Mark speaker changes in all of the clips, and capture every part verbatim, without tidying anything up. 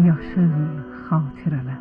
Speaker 1: Yaşıl xatirələr.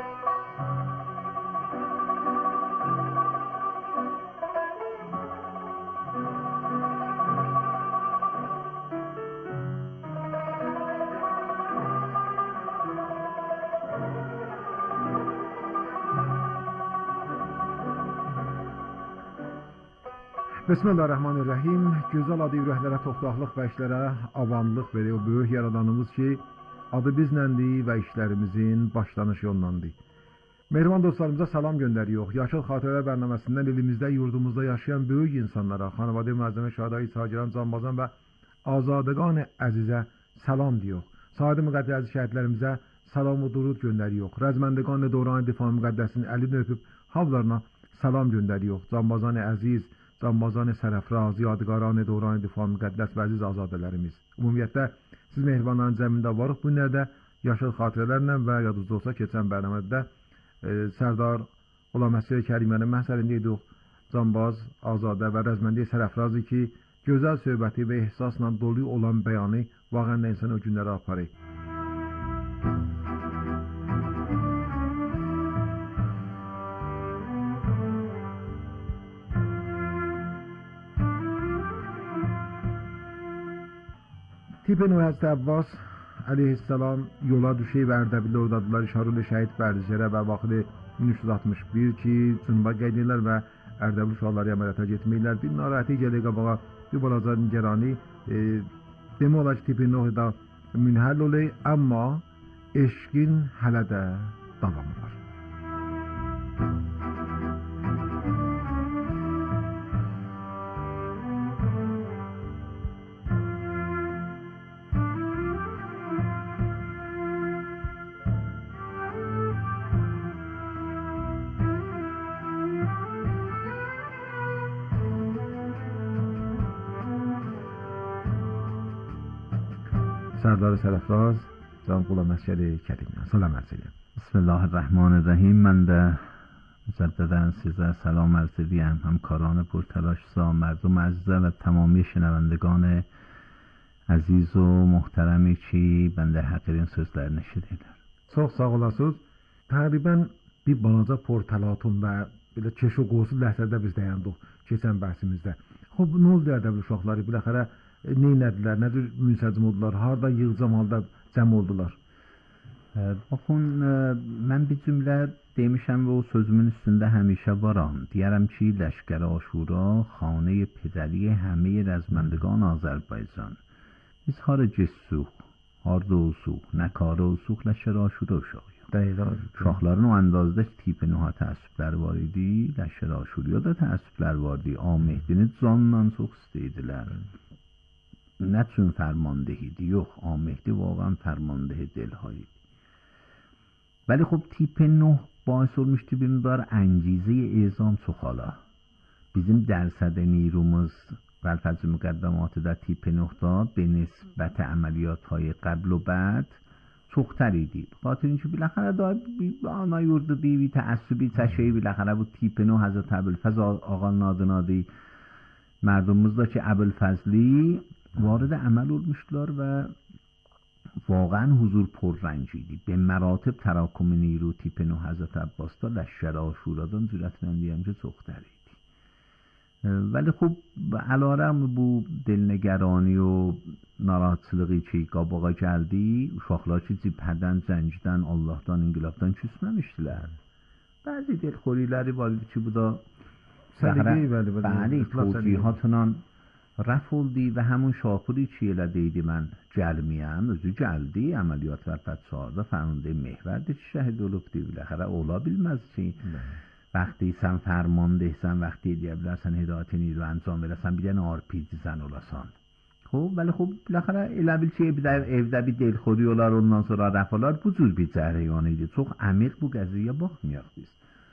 Speaker 2: Bismillahirrahmanirrahim. Gözəl adı ürəklərə toxtaqlıq və işlərə avamlıq verir o böyük yaradanımız ki, adı bizləndir və işlərimizin başlanış yolundandır. Mehriban dostlarımıza salam göndəriyoruz. Yaşıl Xatirələr bərnaməsindən elimizdə, yurdumuzda yaşayan böyük insanlara, xanavadə müəzzəmə şəhadayı Sagiran Canbazan və azadəqan əzizə salam diyor. Sadə müqəddəs şəhidlərimizə salam və durud göndəriyoruz. Rəzməndəqan dövran difaa müqəddəsinin əlini öpüb havlarına salam göndəriyoruz. Canbazan əziz, Canbazan sərəfraz, yadigaran dövran difaa müqəddəs və əziz azadələrimiz. Ümumiyyətlə, siz mehribanların cəmində varıq. Bu günlərdə yaşıl xatirələrlə və yadınızda olsa keçən bərnamədə e, Sərdar olan Məsih Kərimlərin məhsərində idik. Canbaz, azadə və rəzməndi sərəfrazı ki, gözəl söhbəti və ehsasla dolu olan bəyanı vaqən də insan o günlərə aparır. Tip Nuh Həzrəti Abbas əleyhissalam yola düşey və Ərdəbildə ordadılar işarəli şəhid bərdicərə və vaxtı min üç yüz altmış bir ki, Cünuba qeydinlər və Ərdəbil uşaqları əməliyyata getməklər. Bir narahatı gələ qabağa bir balaca nigerani e, demək olar ki, Tip Nuh da münhəll olay, amma eşqin hələ də davamı var. سردار سرفراز جان قول مسجد کریمیان سلام عرض ایم.
Speaker 3: بسم الله الرحمن الرحیم. من ده مجددا سیزده سلام عرض ایم همکاران پرتلاش سا مردم عزیزه و تمامی شنوندگان عزیز و محترمی ki bende haqirin sözlerini eşidirler.
Speaker 2: Çox sağ olasınız. Təqribən bir balaca portalatun və belə keş o qoğusu ləhsədə biz dayandıq keçən bəhsimizdə. Xob, nə oldu Ərdəbil uşaqları? Biləxərə neynədilər, nədir münsəcim oldular, harada yığcam halda cəm oldular?
Speaker 3: Baxın, mən bir cümlə demişəm və o sözümün üstündə həmişə varam. Deyərəm ki, Ləşkər Aşura xانه پدری همه رزمندگان آذربایجان. اظهار جسوخ، harda olsuq, nəkara olsuq, Ləşkər Aşura uşağı. Uşaqların o əndazda Tip Nuh'a təəssübləri var idi, Ləşkər Aşuraya da təəssübləri var idi. Amehdini canla çox istəydilər. نه چون فرماندهی دیوخ آمهدی واقعا فرمانده دلهایی. ولی خب تیپ نه باعث olmuştu bir مقدار انگیزه اعزام çoxala. Bizim درصد نیرومuz بالفرض مقدمات در تیپ نه دا به نسبت عملیات های قبل و بعد çoxتر idi. خاطر اینکه بالاخره دا آنا یورد دیوی تعصبی تشیعی بالاخره بود تیپ نه حضرت ابوالفضل آقا نادنادی مردمumuz da ki ابوالفضلی وارد عمل olmuşlar و واقعا حضور پررنجیدی به مراتب تراکم نیرو تیپ نه حضرت عباس تا لشکر آشوراdan cürətləndiyəm ki çoxtər idi. ولی خب علیرغم bu دلنگرانی و narahatçılığı ki qabağa gəldi, uşaqlar ki cibhədən, cəngdən, Allahdan, inqilabdan küsməmişdilər. Bəzi delxoriləri var idi ki bu da
Speaker 2: səliqəyi bəli
Speaker 3: bəli توجیهاتونان رفولدی و همون شاپوری چی لدیدی من جلمیم özü geldi ameliyat var çağırdı فرمانده محورد شهید olubdi بالاخره اولا bilmez ki وقتی sen فرماندهsan وقتی deyiblərsən hidayət نیرو انجام verəsən bir dənə آر پی دیزن olasan. خب ولی خب بالاخره elə bil ki evdə bir delxori olar ondan sonra rəfalar bu cür bir cərəyan idi. Çox əmiq bu qəziyyəyə baxmayaq biz.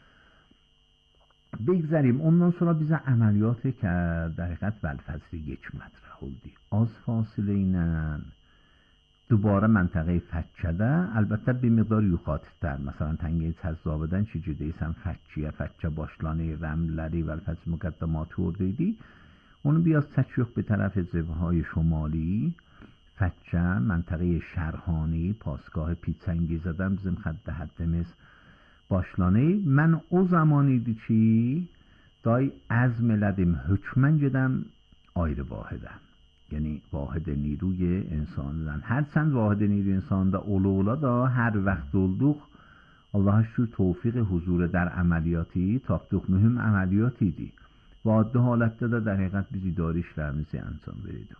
Speaker 3: بگذاریم ondan sonra bize ameliyatı که در حقیقت ولفضلی یک مطرح oldu. Az فاصله اینن دوباره منطقه فچده البته bir مقدار yuxarıdır. Mesela təngeyi təzzabıdan çicideysən fəçiyə, fəccə başlanı, rəmləri ولفضل مقدماتı oradaydı. Onu biraz çəkiyor bir tərəf cebhəyi şumali فچه منطقه şərhani پاسگاه پیتسنگی زدم bizim xətt həddimiz başlanı. Mən o zaman idi ki day azm elədim hökmən gedəm ayrı vahidə. Yəni vahid نیروی insandan. Hərçənd vahid نیروی insanda ola ola da hər vaxt olduq Allah'a şükür tevfik huzur در əməliyyatı tapdıq mühüm əməliyyat idi. Və adlı halətdə də در həqiqət biz idari işlərimizi anlam verirdik.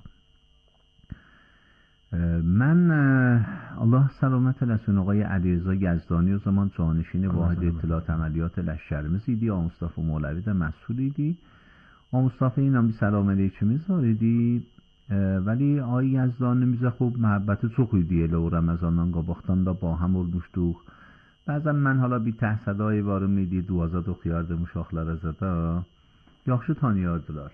Speaker 3: من الله سلامت eləsin آقای علیرضا یزدانی o zaman جانشین واحد اطلاعات عملیات لشکرimiz idi. آقا مصطفی مولوی də مسئول idi. آقا مصطفی اینا bir سلام علیکimiz var idi. ولی آقای یزدانimize خوب محبت çox idi. Elə o Ramazandan qabaqdan da با هم olmuşduq. Bəzən mən hala bir təhsədayı varım idi. Duazad oxuyardım uşaqlara zada. Yaxşı tanıyardılar.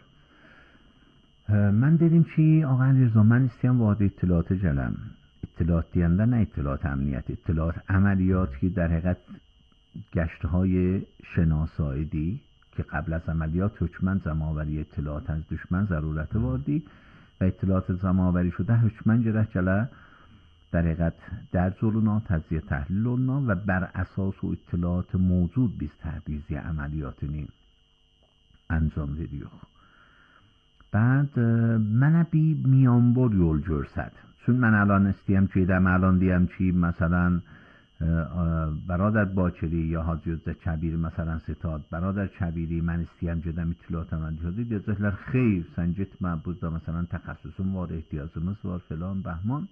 Speaker 3: من dedim ki آقا علیرضا من istəyəm واحد اطلاعات gələm. اطلاعات deyəndə nə اطلاعات امنیت؟ اطلاعات عملیات که در حقیقت گشتهای شناسایی که قبل از عملیات حکماً جمع‌آوری اطلاعات از دشمن ضرورت واردی و اطلاعات جمع‌آوری شده حکماً جرح جله در حقیقت درج اونا تجزیه تحلیل اونا و بر اساس و اطلاعات موجود biz تحریزی عملیاتini انجام veriyor. بعد من بی میانبر یول جرسد چون من الان استیم که دم الان دیم چی مثلا برادر باچری یا حاجی کبیر مثلا ستاد برادر کبیری من استیم جدم اطلاعات من جدید یا زهلر خیر سنجت من بود مثلا تخصصم var احتیاجımız var falan بهمان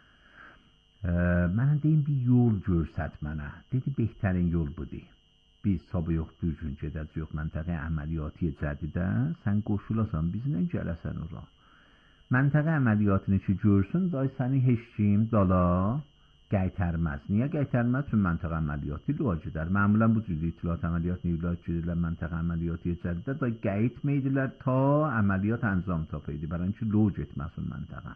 Speaker 3: من deyim bir yol görsət mənə dedi بهترین yol budur biz sabı yox düzgün gedəcəyik məntəqə əməliyyatı cədidə sən qoşulasan biz nə gələsən ora məntəqə əməliyyatını ki görsün day səni heç kim dala qaytarmaz niyə qaytarmaz çünki məntəqə əməliyyatı lojidər məmulən bu cür itilaf əməliyyat nivlər gedirlər məntəqə əməliyyatı cədidə da qayıtmaydılar ta əməliyyat anzam tapaydı برای اینکه loj etməsin məntəqə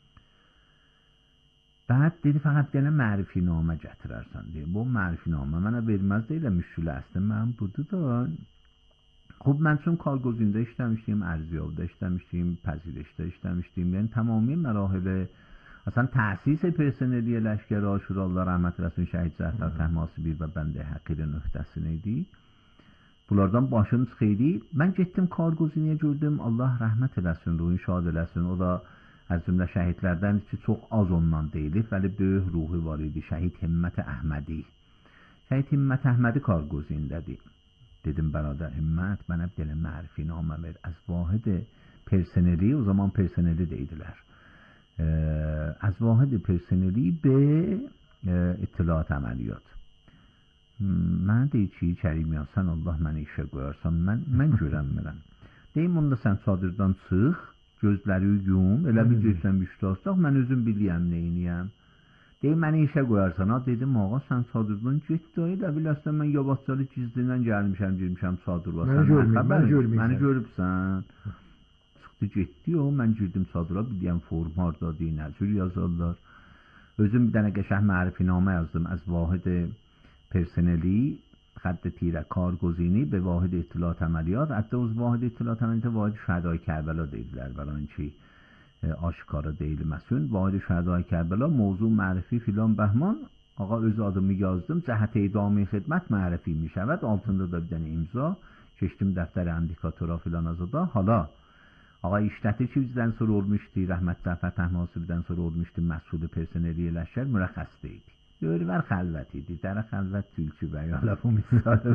Speaker 3: بعد dedi faqat deyənə معرفی نامه gətirərsən deyə. Bu معرفی نامه mənə verməz deyiləm müşkül əslində mən budur da. خب من چون کارگزینده işləmişdim, ارزیابیdə işləmişdim, پذیرشdə işləmişdim. Yəni تمامی مراحل اصلا تأسیس پرسنلی لشکر عاشورا الله رحمت eləsin şəhid Zəfər Təhmasibi və bəndə həqirin öhdəsində idi. Bunlardan başım çıxıydı. Mən getdim kargoziniyə gördüm. Allah rəhmət eləsin, ruhun şad eləsin. O da از جمله şəhidlərdən ki çox az ondan deyilir ولی böyük ruhu var idi şəhid Himmət Əhmədi şəhid Himmət Əhmədi kargozindədir dedim برادر Himmət mənə bir dənə معرفی نامه ver از واحد personeli o zaman personeli deyidilər از واحد personeli به اطلاعات عملیات mən deyir ki Kərim sən Allah məni işə qoyarsan mən mən görənmirəm deyim onda sən çadırdan çıx gözləri yum, elə bir gözləm iştahsaq, mən özüm biliyəm neyniyəm. Deyim, məni işə qoyarsan, ha, dedim, ağa, sən çadırdan get da, elə biləsən, mən yavaşcalı gizlindən gəlmişəm, girmişəm çadırla.
Speaker 2: Məni görməyim, məni görməyim.
Speaker 3: Məni görübsən. Çıxdı, getdi o, mən girdim çadıra, biliyəm, formar da, dinəcür yazarlar. Özüm bir dənə qəşəh mərifinaamə yazdım, از واحد personeli, خط تیره کارگزینی به واحد اطلاعات عملیات حتی از واحد اطلاعات عملیات واحد شهدای کربلا دیدیler برای اینچی آشکارا deyilməsin واحد شهدای کربلا موضوع معرفی filan بهمان آقا öz adımı yazdım cəhət idami xidmət معرفی می شود altında da bir dənə imza keçdim dəftər indikatora filan azada hala آقا işlətir ki bizdən sonra olmuşdu rəhmət Zəfər Təhmasibidən sonra olmuşdu məsul personeli ləşkər mürəxəs deyildi Öyrüvər xəlvət idi. Dərə xəlvət tülkü bəy. Hala bu misalı.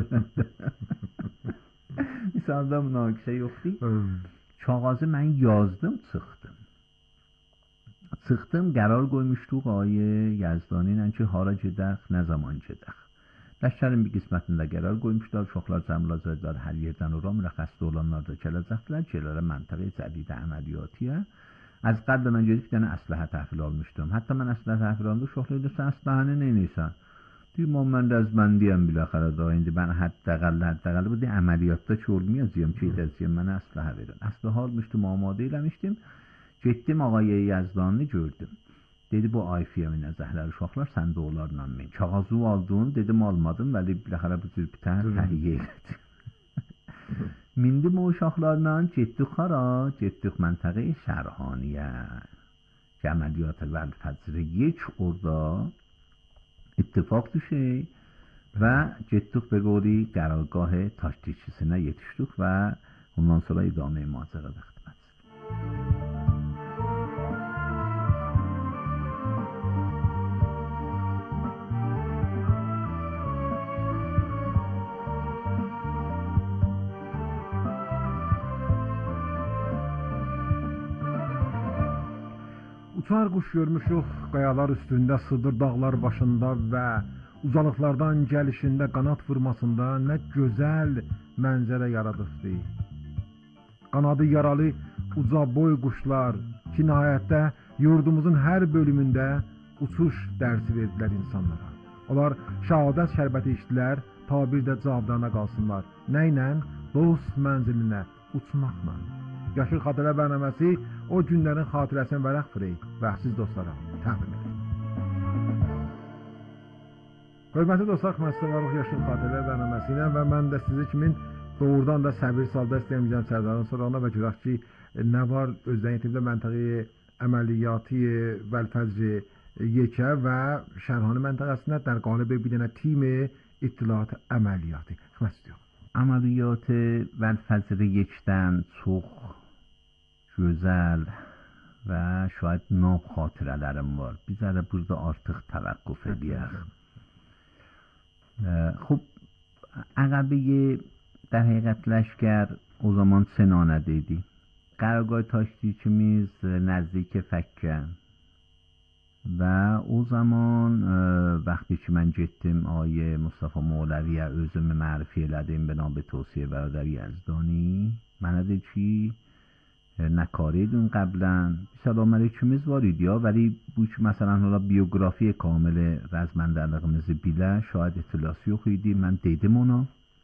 Speaker 3: Misalda münaqişə yoxdur. Kağızı mən yazdım, çıxdım. Çıxdım, qərar qoymuşduq ayə Yazdani ilə ki, hara gedək, nə zaman gedək. Ləşkərin bir qismətində qərar qoymuşlar, uşaqlar cəmləcəklər, hər yerdən ora mürəxəsdə olanlar da gələcəklər, gələrə məntəqə cədidə əməliyyatiyə. از قبل من جدید که اسلحه تحویل almışdım. Hatta mən اسلحه تحویل aldım. Uşaqlar da sən əsləhəni neynəysən? Deyim, mən rəzməndiyəm biləxərə da. İndi mən həddəqəl, həddəqəl bu deyim, əməliyyatda ki olmayacağım, ki edəcəyim, mənə əsləhə verin. Əsləhə almışdım, amadə eləmişdim. Getdim ağaya Yazdanını gördüm. Dedi, bu ayfiyə minəcəklər uşaqlar, sən də onlarla min. Kağızı aldın, dedim, almadım, vəli biləxərə bu cür bir təhər təhiyyə elədim. Mindim o uşaqlarla getdik hara, getdik məntəqə şərhaniyə. که عملیات ولفجر یک اردا اتفاق توشه و جتوق به گوری قرارگاه تاشتیچیسine yetiştik و ondan sonra idame ماجرا به خدمت.
Speaker 2: Uçar quş görmüşük qayalar üstündə, Sıdır dağlar başında və uzalıqlardan gəlişində, qanat vurmasında nə gözəl mənzərə yaradıbdı. Qanadı yaralı uca boy quşlar ki, nihayətdə yurdumuzun hər bölümündə uçuş dərsi verdilər insanlara. Onlar şəhadət şərbəti içdilər, ta bir də cavablarına qalsınlar. Nə ilə? Dost mənzilinə, uçmaqla. Yaşıl Xatirə bərnaməsi o günlərin xatirəsini vərəq fırey və siz dostlara təqdim edin. Hörmətli dostlar, xəmətli varıq Yaşıl Xatirə bərnaməsi ilə və mən də sizi kimin doğrudan da səbir salda istəyəməyəcəm Sərdarın sorağına və görək ki, nə var özdən yetimdə məntəqi əməliyyatı Vəlfəcr yekə və Şərhani məntəqəsində در قالب bir dənə tim اطلاعات əməliyyatı. Xidmət istəyirəm.
Speaker 3: عملیات ولفجر یکدن çox gözəl və şayad nab xatirələrim var. Bir zərə burada artıq təvəqqüf edəyək. خب عقبه در حقیقت لشکر o zaman سنانده idi. قرارگاه تاشتیچیمیز نزدیک فکه و o zaman وقتی که من getdim آیه مصطفی مولوی özümü معرفی elədim بنا به توصیه برادر یزدانی mənə dedi ki نکاریدون قبلا سلام علیکimiz var idi ya ولی bu ki مثلا حالا بیوگرافی کامل رزمندرلığımızı bilə şahid اطلاعی yox idi mən dedim ona.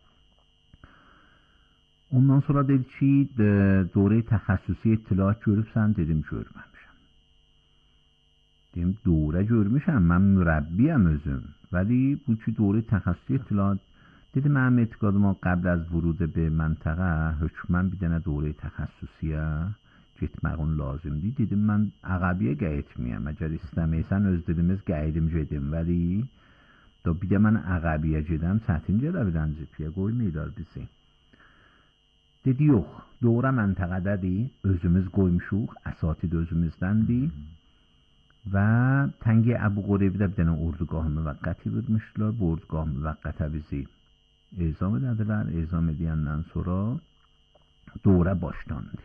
Speaker 3: Ondan sonra dedi ki دوره تخصصی اطلاعات görübsən dedim görməmişəm. Dedim دوره görmüşəm mən mürəbbiyəm özüm ولی bu ki دوره تخصصی اطلاعات dedi mənim etiqadıma قبل از ورود به منطقه hökmən bir dənə دوره تخصصیه getməğin lazımdır. Dedim mən əqabiyə qayıtmayam. Əgər istəməysən öz dilimiz qayıdım gedim ولی da bir də mən əqabiyə gedəm çətin gələ bilən cipiyə qoymayırlar bizi. Dedi yox, دوره məntəqədədir, özümüz qoymuşuq, əsatid özümüzdəndir və təngi Əbu Qureybidə bir dənə ordugah müvəqqəti vermişdilər. Bu ordugah müvəqqətə bizi ezam edədilər. Ezam edəndən sonra دوره başlandı.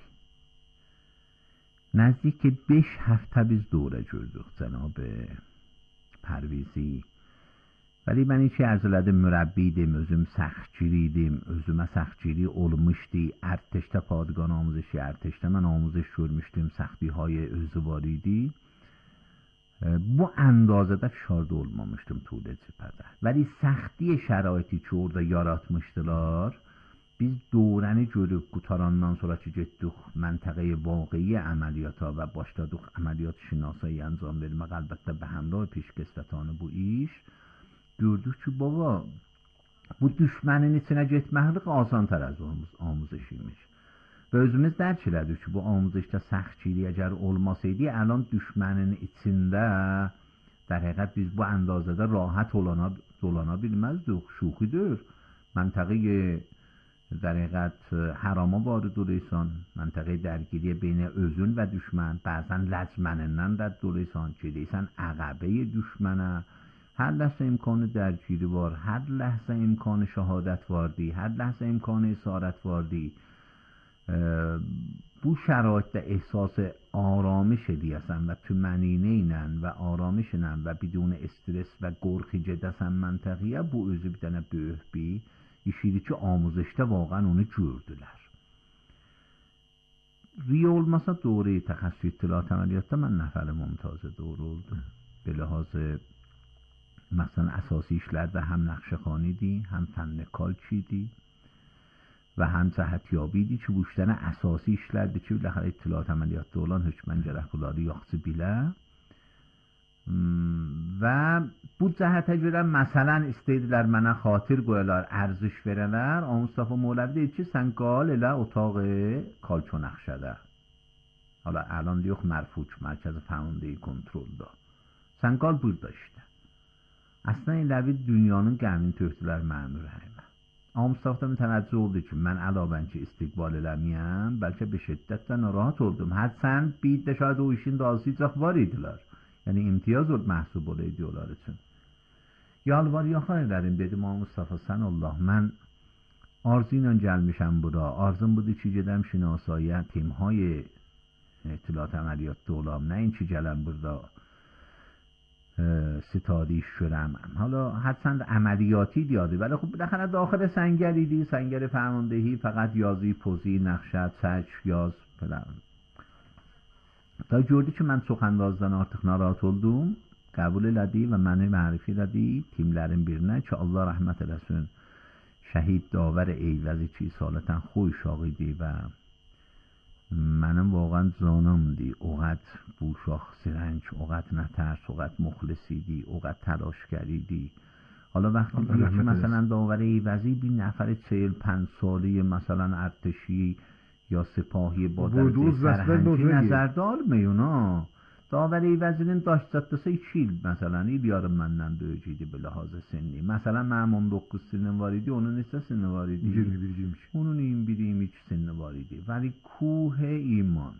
Speaker 3: نزدیک beş هفته biz دوره gördük جناب پرویزی. ولی من هیچی عرض elədim mürəbbiydim, özüm səxtçiriydim, özümə səxtçiri olmuşdu. ارتشdə padğan آموزشی ارتشdə mən آموزش görmüşdüm, səxtiهای özü var idi. Bu əndazədə fişarda olmamışdım طول cəbhədə. ولی səxti şəraiti ki orada yaratmışdılar, biz دورəni görüb qutarandan sonra ki getdik məntəqə واقعی əməliyyata və başladıq əməliyyat şinasایی انجام vermək əlbəttə به همراه پیشکسوتان bu iş. Gördük ki baba bu düşmənin içinə getməklik asantar az آموزش imiş. Və özümüz dərk elədik ki bu آموزشda səxtçilik əgər olmasaydı الان düşmənin içində در حقیقت biz bu əndazədə rahat olana dolana bilməzdik. Şuxidir. Məntəqə در حقیقت حراما وارد دولیسان منطقه درگیری بین özün و düşmən بعضن لجمننن رد دولیسان که دیسن عقبه düşmənə هر لحظه امکان درگیری var هر لحظه امکان شهادت واردی هر لحظه امکان اسارت واردی bu şəraitdə احساس آرامش edəyəsən və tüməninə ilə və آرامش ilə və بدون استرس və qorxu gedəsən məntəqəyə bu özü bir dənə böyük bir işiydi ki آموزشdə واقعا onu gördülər. Riya olmasa دوره تخصصی اطلاعات عملیاتda mən nəfər mümtaz دوره oldum. به لحاظ مثلا اساسی işlərdə həm نقشه‌خوانی idi, həm fənn kalçi idi və həm cəhətiyabı idi ki bu işlərin əsasi işlərdir ki biləxərə اطلاعات عملیاتda olan hökmən gərək bunları yaxşı bilə. Və bu cəhətə görə məsələn istəydilər mənə xatir qoyalar, ərziş verələr. Mustafa Mövləvi deyir ki, sən qal elə otaq kalço nəxşədə. Hala الان yok Merfuç merkezi فرماندهی kontrolda. Səngəl burada işte. Aslında elə bir dünyanın qəmin töhdülər mənim ürəyimə. Amma Mustafa da mütəvəccüh oldu ki, mən əlavən ki istiqbal eləməyəm, bəlkə bir şiddətlə narahat oldum. Hərçənd bir də şاید o işin dazıcaq var idilər. Yəni imtiyaz ol məhsub olaydı onlar üçün. Yalvar yaxar elədim, dedim ama Mustafa sən Allah, mən arzu ilə gəlmişəm bura. Arzum budur ki, gedəm şinasایی تیم‌های اطلاعات عملیات olam. نه این ki gələm burada ستادیش شدم. حالا هرچند عملیاتی دیاده ولی خب بالاخره داخل سنگریدی، سنگر فرماندهی فقط یازی، پوزی، نقشت، سچ، yaz falan. تا gördü ki mən çox əndazdan artıq narahat oldum, qəbul elədi və məni mərifə elədi timlərin birinə ki Allah rəhmət eləsin. Şəhid Davər Eyvəzi ki salətən xoy uşağı idi və mənim واقعا canımdı. اوقات bu uşaq سرنج، اوقات نترس، اوقات مخلصیدی، اوقات تلاشگریدی. حالا وقتی دیگه که مثلا داور ایوزی بی نفر چهل پنج ساله مثلا ارتشی یا سپاهی با درجه سرهنگی نظردار میونا داور ایوزinin daş çatdısı iki il مثلا İlyarım məndən böyük idi bu ləhazə sinni. Məsələn mənim on doqquz sinnim var idi, onun neçə sinni var idi?
Speaker 2: iyirmi bir iyirmi iki.
Speaker 3: Onun iyirmi bir iyirmi iki sinni var idi. ولی کوه ایمان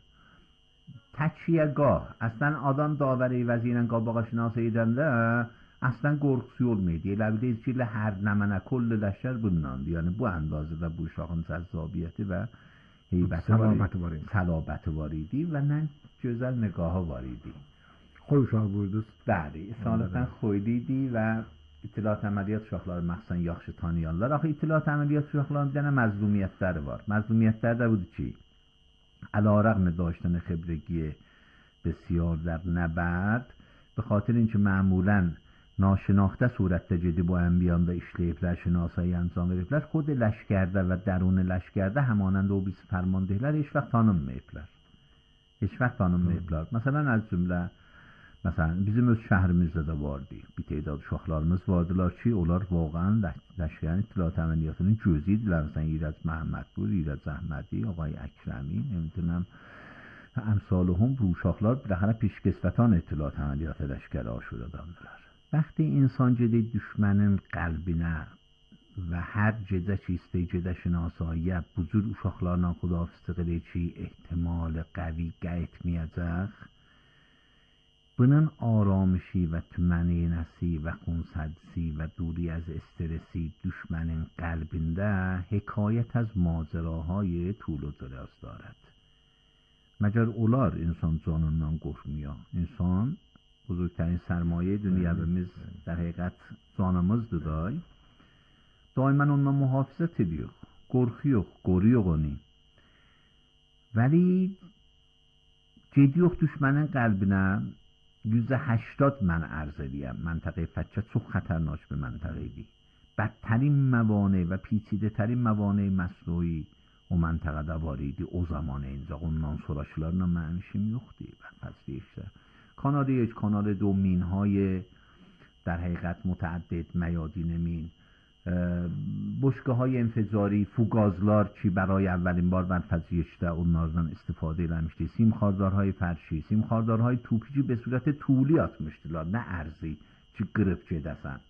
Speaker 3: تکیهگاه اصلا آدم داور ایوزی ilə qabağa şinası edəndə اصلا qorxusu olmaydı. Elə bilirdi ki hər nəmənə kullu ləşər bundandı. Yəni bu əndazədə bu uşağın cəzabiyyəti və heybəti var idi. Səlabəti var idi və nə gözəl nigahı var idi.
Speaker 2: Xoy uşaq buyurdunuz.
Speaker 3: Bəli, esalətən xoylu idi və İttilaat əməliyyat uşaqları məxsən yaxşı tanıyanlar. Axı İttilaat əməliyyat uşaqlarının bir dənə məzlumiyyətləri var. Məzlumiyyətləri də budur ki, علی‌رغم داشتن خبرگی بسیار در نبرد به خاطر اینکه معمولاً ناشناخته صورت جدی با انبیان da işləyiblər, şinasایی انجام veriblər. خود لشکرده و درون لشکرده همانند o biz فرماندهlər heç vaxt tanınmayıblar. Heç vaxt tanınmayıblar. Məsələn az cümlə Məsələn, bizim öz şəhrimizdə də vardı. Bir تعداد uşaqlarımız vardılar ki, onlar واقعا لشکر اطلاعات عملیاتının gözü idilər. Məsələn, İrəc Məhəmmədpur, İrəc Əhmədi, آقای اکرمی، نمیدونم امثالهم bu uşaqlar بالاخره پیشکسوتان اطلاعات عملیات لشکر آشورادandırlar. وقتی انسان جدی düşmənin qəlbinə və hər gecə ki istəyəcədə şinasایی bu cür uşaqlarla xudahafizlik edir ki, ehtimal قوی etməyəcək. Bunun آرامشی و طمأنینه‌سی و خونسردسی و دوری از استرسی düşmənin قلبində حکایت از ماجراهای طول و دراز دارد. مگر onlar insan canından qorxmuyor. İnsan buzurgترین سرمایه dünyamız در حقیقت canımızdır da. Daimən ondan mühafizət ediyor. Qorxuyor, qoruyor onu. ولی gediyor düşmənin qəlbinə yüzde هشتاد من ارزلیم. منطقه فچه çok خطرناک bir منطقeydi. بدترین موانع و پیچیده ترین موانع مصنوعی o منطقه var idi o zaman اینجا. Ondan sonrakilarla mənim işim yoxdu. فصلی işte. کانال یک، کانال دو مین های در حقیقت متعدد، میادین مین، بشکه های انفجاری، فوگازlar ki برای اولین بار بر پذیرشده onlardan استفاده eləmişdi. سیم خاردارهای فرشی، سیم خاردارهای توپیچی به صورت طولی atmışdılar، نه ارزی ki qırıb gedəsən.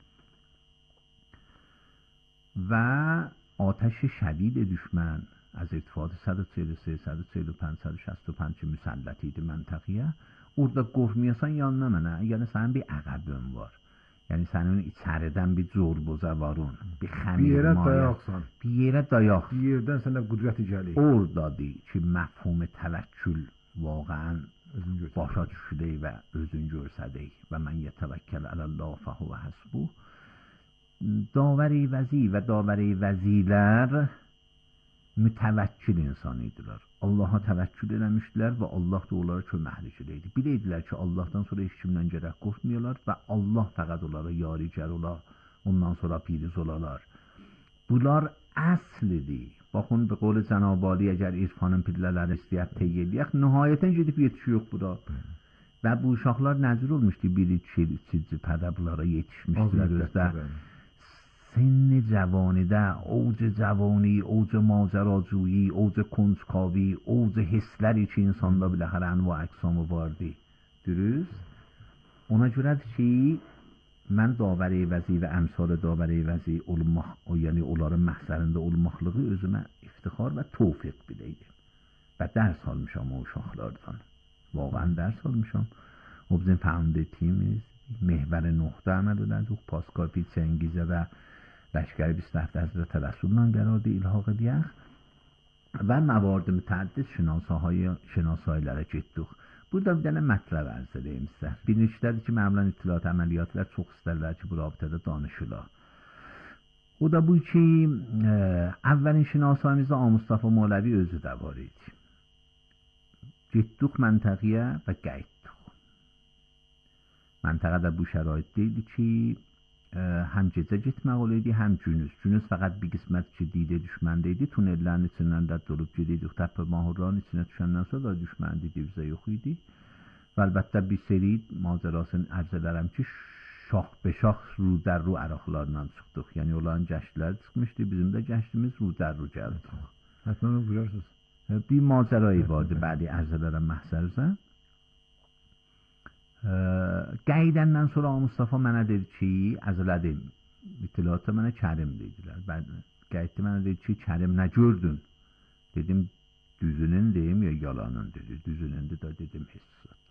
Speaker 3: و آتش شدید düşmən از ارتفاعات صد و چهل و سه، صد و چهل و پنج، صد و شصت و پنج مسلط idi منطقیه. Orada qorxmuyorsan yanına mənə, yəni sənin bir əqəbin var. Yəni sənin içəridən bir zorboza varın, bir xəmir
Speaker 2: bir yerə
Speaker 3: maya,
Speaker 2: dayaqsan.
Speaker 3: Bir yerə dayaq.
Speaker 2: Bir yerdən sənə qüdrət gəlir.
Speaker 3: Oradadır ki, məfhum təvəkkül واقعا başa düşülək və özün görsədək və mən yetəvəkkəl ələllah fəhuvə həsbuh. Davər-i vəzi və davər-i vəzilər mütəvəkkil insan idilər. Allaha təvəkkül eləmişdilər və Allah da onlara köməklik edirdi. Bilirdilər ki, Allahdan sonra heç kimdən gərək qorxmuyorlar və Allah fəqət onlara yarigər olar, ondan sonra piriz olarlar. Bunlar əslidir. Baxın, به قول جناب عالی اگر İrfanın pillələri istəyib təy eləyək, nihayətən gedib yetişiyor bura. Və bu uşaqlar nəcür olmuşdu, bir iki il, ikinci pədə bunlara yetişmişdilər özdə. سن جوانیده، اوج جوانی، اوج ماجراجویی، اوج کنجکاوی، اوج hisleri ki insanda biləxərə ənva əqsamı vardı. Dürüst? Ona görədir ki, mən davəri vəzi və əmsal davəri vəzi olmaq, o yəni onların məhzərində olmaqlığı özümə iftixar və tövfiq biləydim. Və dərs almışam o uşaqlardan. Vaقعا درس almışam. O bizim founder teamimiz محور نقطه عمل دادوق پاسکال پیچ انگیزه و لشکر بیست و هفت حضرت رسول قرار الحاق دیخ و موارد متعدد şinasaهای şinasaylara getdik. Burada bir dənə mətləb arz edeyim sizə. Birincisidir ki, məmulən İttilaat əməliyyatlar çox istərlər ki, bu rabitədə danışılar. O da bu ki, əvvəlin şinasayımızda A. Mustafa Molavi özü də var idi. Getdik məntəqiyə və qeyd. منطقه bu şəraitdə idi ki, həm gecə getmək olaydı, həm gündüz. Gündüz fəqət bir qismət ki, didə düşməndə idi. Tunellərin içindən rədd olub gedirdik. Təpə mahurların içinə düşəndən sonra da düşmənin divizə yox idi. Və əlbəttə bir seri macərasını ərz edərəm ki, şax be şax ru در رو əraqlarından çıxdıq. Yəni onların gəştləri çıxmışdı, bizim də gəştimiz ru در رو gəldik.
Speaker 2: Hətta onu buyurursuz.
Speaker 3: Bir macərayı vardı, bədi ərz edərəm məhzərzə. Qeydəndən sonra Mustafa mənə dedi ki, əzələdim. İttilaatda mənə Kərim dedilər. Qeyddə mənə dedi ki, Kərim nə gördün? Dedim, düzünün deyim ya yalanın dedi. Düzünündür da dedim, hissat.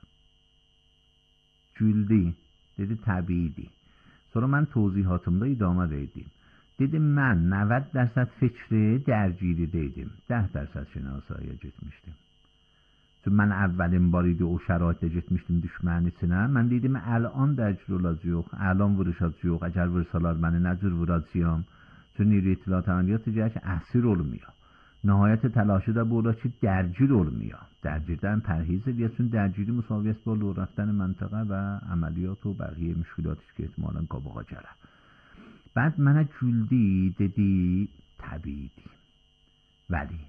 Speaker 3: Güldü. Dedi, təbiidir. Sonra mən tövzihatımda idamə verdim. Dedim, mən نود درصد fikri dərgiri dedim. ده درصد şinasaya getmişdim. Çünki mən əvvəlin var idi o şəraitdə getmişdim düşmənin içinə. Mən dedim, الان dərgir olacaq, الان vuruşacaq, əgər vursalar məni nə cür vuracağım. Çünki نیروی اطلاعات əməliyyatı deyir ki, əsir olmuyor. Nəhayət təlaşı da bu olar ki, dərgir olmuyor. Dərgirdən pərhiz edir. Çünki dərgiri müsaviyyət با لو رفتن منطقه و عملیات و بقیه مشکلاتی که احتمالاً qabağa gələr. بعد mənə güldü, dedi, təbiidir. Vəli.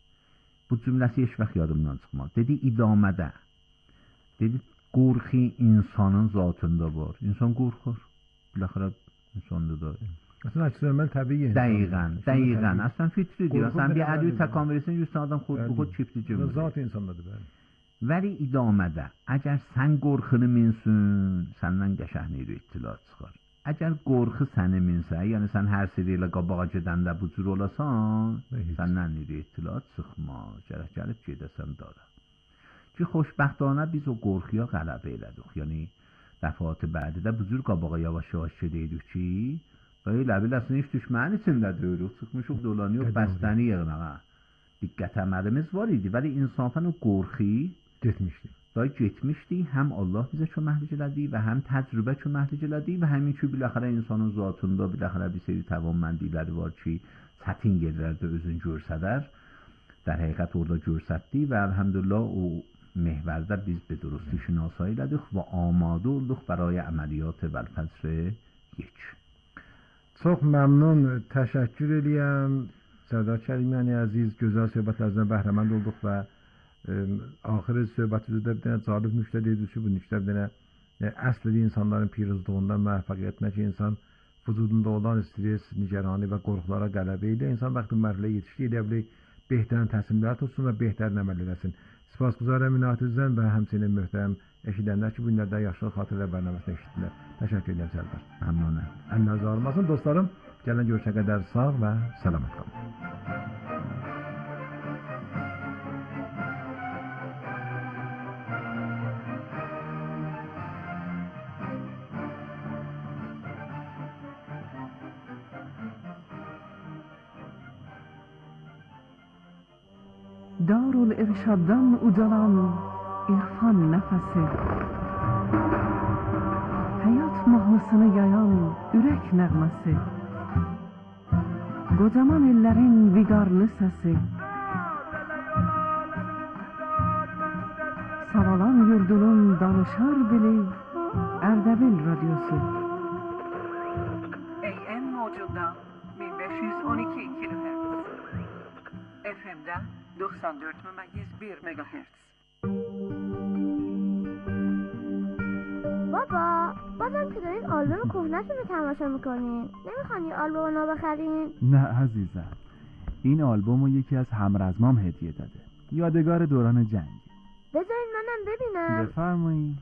Speaker 3: Bu cümləsi heç vaxt yadımdan çıxmaz. Dedi, idamədə. Dedi, qorxu insanın zatında var. İnsan qorxur. Biləxərə insanda da.
Speaker 2: Aslında əksəmən təbii insan.
Speaker 3: Dəqiqən, dəqiqən. Aslında fitridir. Sən bir əliyi təkan verirsən, yüz adam xod bu xod çifti cümlə.
Speaker 2: Zat insandadır, bəli.
Speaker 3: Vəli idamədə, əgər sən qorxunu minsün, səndən qəşəng نیروی اطلاعات çıxar. Əgər qorxu səni minsə, yəni sən hər seri ilə qabağa gedəndə bu cür olasan, səndən نیروی اطلاعات çıxmaz. Gərək gəlib gedəsən dara. Ki, xoşbəxtانه biz o qorxuya qələbə elədik. Yəni, dəfat bədidə bu cür qabağa yavaş-yavaş gedəydik ki, və elə biləsin, heç düşmənin içində döyürük, çıxmışıq dolanıyor, bəstəni yığmağa. Diqqət əməlimiz var idi, vəli insafən o qorxu
Speaker 2: getmişdi.
Speaker 3: Da getmişdi, həm Allah bizə köməklik elədi və həm təcrübə köməklik elədi və həmin ki, biləxərə insanın zatında, biləxərə bir seri təvaməndiləri var ki, çətin yerlərdə özün görsədər, در həqiqət orada görsətdi və əlhəmdülillah o محورdə biz به درستی شناسایی elədik və آماده olduq برای عملیات والفجر یک.
Speaker 2: Çox məmnun, təşəkkür eləyəm. Sərdar Kəriməni əziz, gözəl söhbətlərinizdən bəhrəmənd olduq və axır söhbətimizdə bir dənə cəlib nüktə dedik ki, bu nüktə bir dənə əsl insanların piruzluğundan müvəffəqiyyətinə ki, insan vücudunda olan stres, nigarani və qorxulara qələbə ilə insan vaxtı mərhələ yetişdi, elə bilir, behterən təslimlər tutsun və behterən əməl eləsin. Sipasguzarəm münatizdən və həmçinin möhtərəm eşidənlər ki, bu günlərdə yaşlıq xatirələr bərnaməsini eşitdilər. Təşəkkür edirəm Sərdar.
Speaker 3: Məmnunam.
Speaker 2: Əlləriniz ağrımasın dostlarım. Gələn görüşə qədər sağ və salamat qalın.
Speaker 1: Darülirşaddan ucalan irfan nəfəsi, həyat mahnısını yayan ürək nəğməsi, qocaman ellərin viqarlı səsi, Savalan yurdunun danışar dili Ərdəbil radyosu. A M mocunda bin beş yüz on iki kilohertz, F M'da doksan dört nokta bir megahertz.
Speaker 4: بابا بازم که دارین آلبوم کهنه‌تون رو تماشا میکنین، نمیخوان یه آلبوم نو بخرین؟
Speaker 5: نه عزیزم، این آلبوم رو یکی از همرزمام هدیه داده، یادگار دوران جنگ.
Speaker 4: بذارین منم ببینم.
Speaker 5: بفرمایید.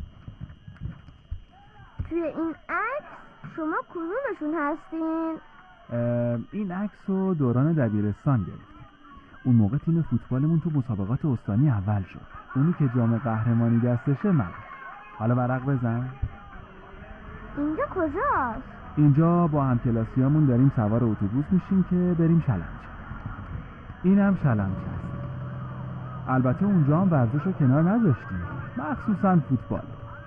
Speaker 4: توی این عکس شما کدومشون هستین؟
Speaker 5: این عکس رو دوران دبیرستان گرفتیم. اون موقع تیم فوتبالمون تو مسابقات استانی اول شد. اونی که جام قهرمانی دستشه من. حالا ورق بزن.
Speaker 4: اینجا کجاست؟
Speaker 5: اینجا با همکلاسیامون داریم سوار اتوبوس میشیم که بریم شلنج. اینم شلنج هست. البته اونجا هم ورزش رو کنار نذاشتیم، مخصوصا فوتبال.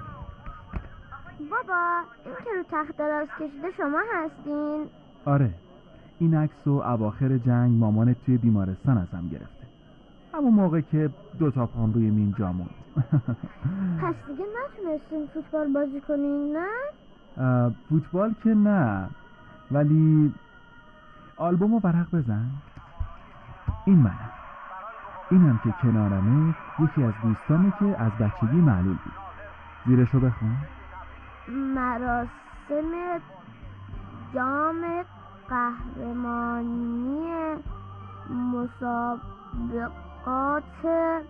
Speaker 4: بابا این که رو تخت دراز کشیده شما هستین؟
Speaker 5: آره، این عکس رو اواخر جنگ مامانت توی بیمارستان ازم گرفته، همون موقع که دوتا پام روی مین جا موند.
Speaker 4: پس دیگه نتونستین فوتبال بازی کنین نه؟
Speaker 5: فوتبال که نه، ولی آلبوم رو ورق بزن. این منم، اینم که کنارمه یکی از دوستانه که از بچگی معلول بود. زیرشو بخون.
Speaker 4: مراسم جام قهرمانی مسابقات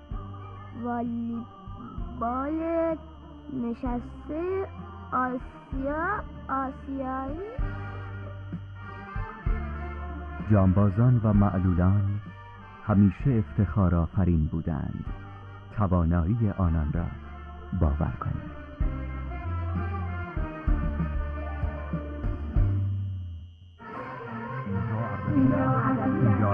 Speaker 4: والیبال نشسته آسیا آسیایی.
Speaker 6: جانبازان و معلولان همیشه افتخار آفرین بودند. توانایی آنان را باور کنید.
Speaker 2: اینجا اردبیل
Speaker 5: اینجا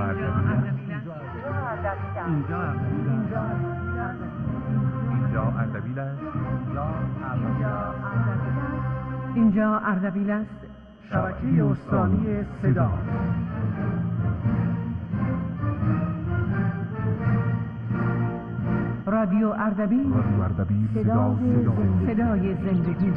Speaker 5: اردبیل است.
Speaker 1: اینجا اردبیل است.
Speaker 2: شبکه استانی صدا.
Speaker 1: رادیو اردبیل،
Speaker 2: رادیو اردبیل، صدا
Speaker 1: صدا
Speaker 2: صدا
Speaker 1: صدای زندگی.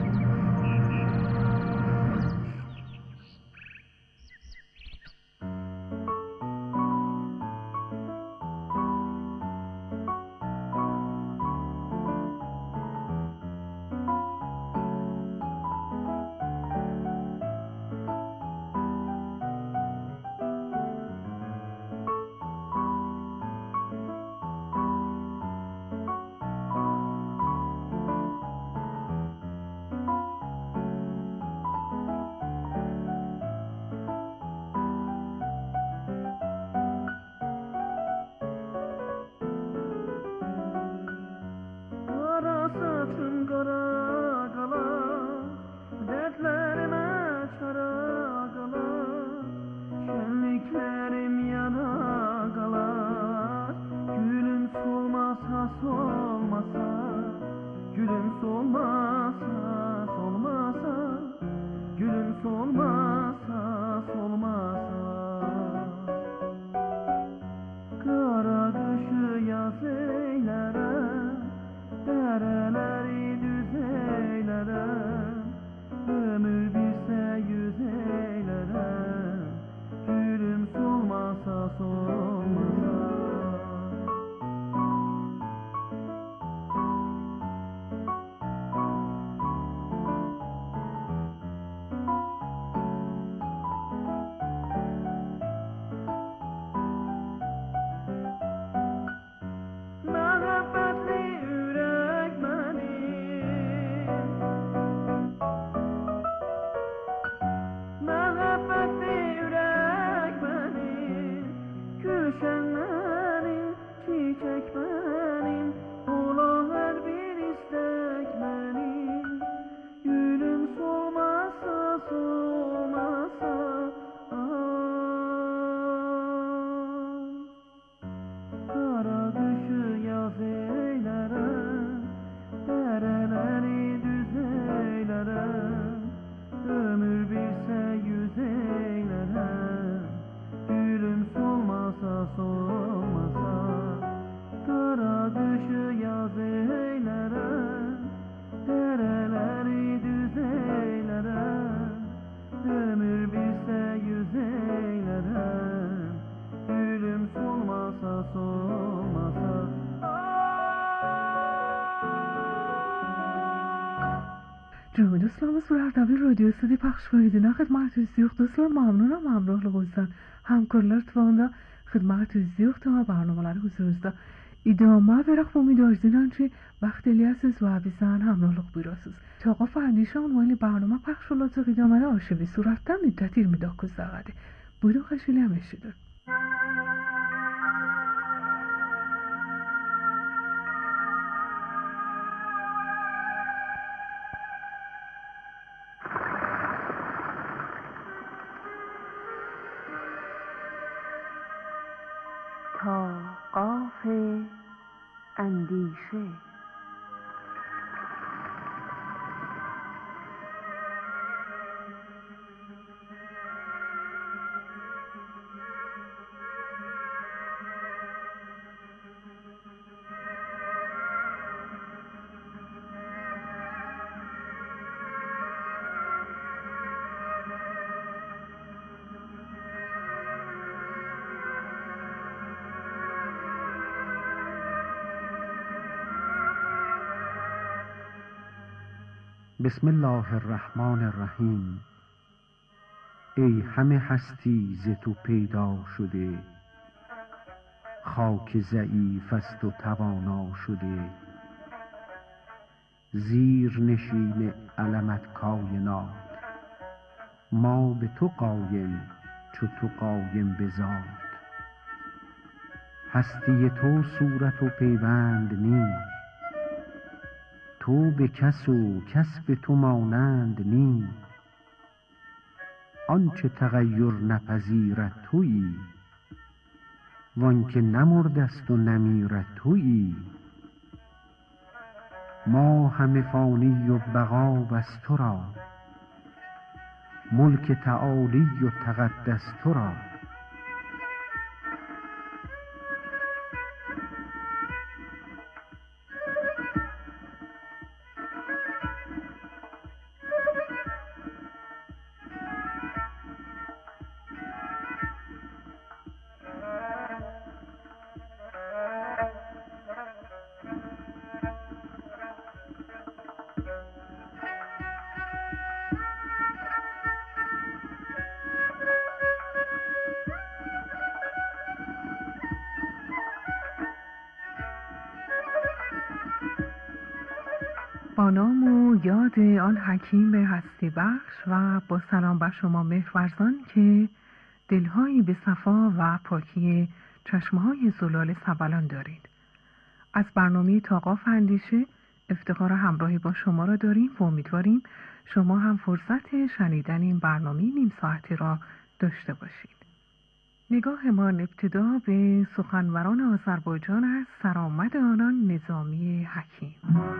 Speaker 7: جامعه دوستان صورت tabii radyosunda paylaş kaydına hizmet ediyoruz. Dostlar memnunum memnunluğunuzdan. Hamkarlar tavanda hizmet ediyoruz ta برنامه‌lar huzurunuzda. idame veraq uمیدواریم آنچه وقت لیاسز و بیزن همراهلق بیراسız. توقف اندیشه عنوان برنامه پخش olacak idamene aşıvi surattan müddət iyirmi doqquz dəqiqədir. Buyurun xəşiləm eşidir.
Speaker 1: تا قاف اندیشه
Speaker 8: بسم الله الرحمن الرحیم. ای همه هستی ز تو پیدا شده، خاک ضعیف است و توانا شده. زیر نشین علمت کائنات، ما به تو قایم چو تو قایم به ذات. هستی تو صورت و پیوند نیست، تو به کس و کس به تو مانند نی. آنچه تغییر نپذیرد تویی، وانکه نمردست و نمیرد تویی. ما همه فانی و بقا بس تو را، ملک تعالی و تقدس تو را.
Speaker 7: با نام و یاد آن حکیم هستی بخش و با سلام بر شما مهرورزان که دلهایی به صفا و پاکی چشمهای زلال سبلان دارید. از برنامه تاقاف اندیشه افتخار همراهی با شما را داریم و امیدواریم شما هم فرصت شنیدن این برنامه نیم ساعتی را داشته باشید. نگاهمان ابتدا به سخنوران آذربایجان است. سرآمد آنان نظامی حکیم.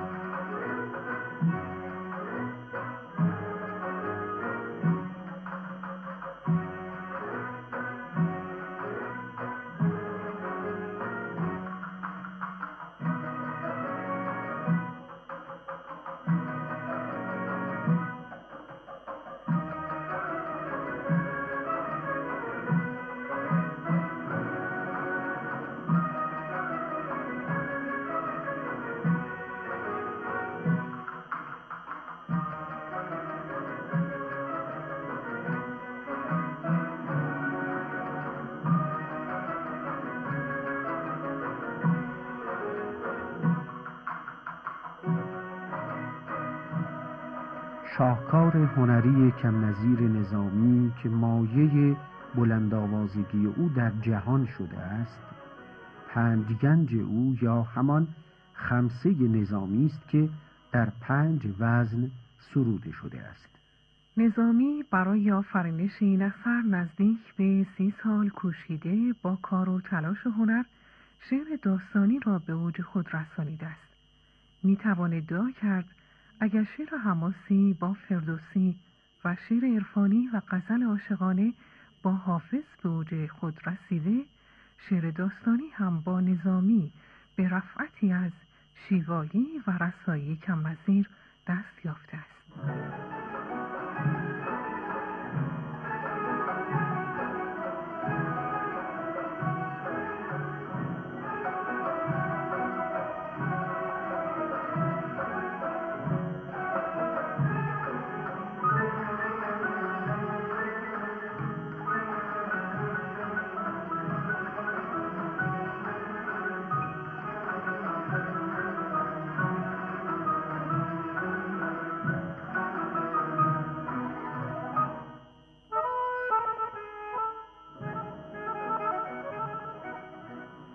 Speaker 8: شاهکار هنری کم نظیر نظامی که مایه بلندآوازگی او در جهان شده است، پنجگنج او یا همان خمسه نظامی است که در پنج وزن سروده شده است.
Speaker 7: نظامی برای آفرینش این اثر نزدیک به سی سال کوشیده با کار و تلاش و هنر شعر داستانی را به اوج خود رسانیده است. می توان ادعا کرد اگر شعر حماسی با فردوسی و شعر عرفانی و غزل عاشقانه با حافظ به اوج خود رسیده، شعر داستانی هم با نظامی به رفعتی از شیوایی و رسایی کم نظیر دست یافته است.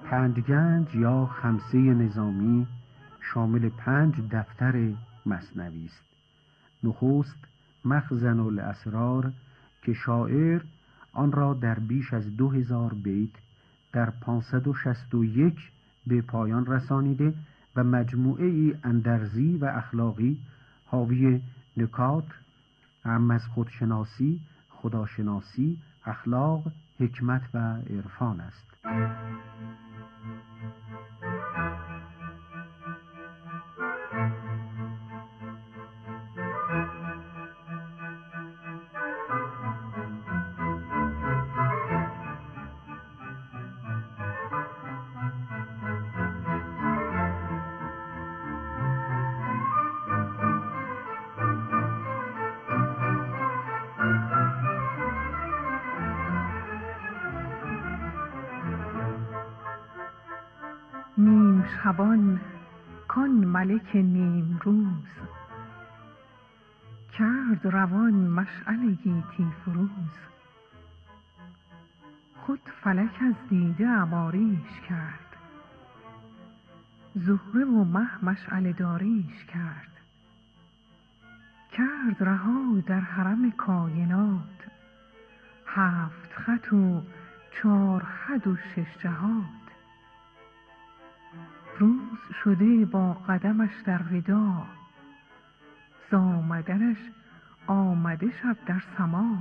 Speaker 8: پنجگنج یا خمسه نظامی شامل پنج دفتر مثنوی است. نخست مخزن الاسرار که شاعر آن را در بیش از دو هزار بیت در پانصد و شصت و یک به پایان رسانیده و مجموعه ای اندرزی و اخلاقی حاوی نکات اعم از خودشناسی، خداشناسی، اخلاق، حکمت و عرفان است.
Speaker 7: نیم شبان کان ملک نیم روز، کرد روان مشعل گیتی فروز. خود فلک از دیده عماریش کرد، زهره و مه مشعل داریش کرد. کرد رها در حرم کاینات، هفت خط و چار حد و شش جهات. روز شده با قدمش در وداع، زآمدنش آمده شب در سماع.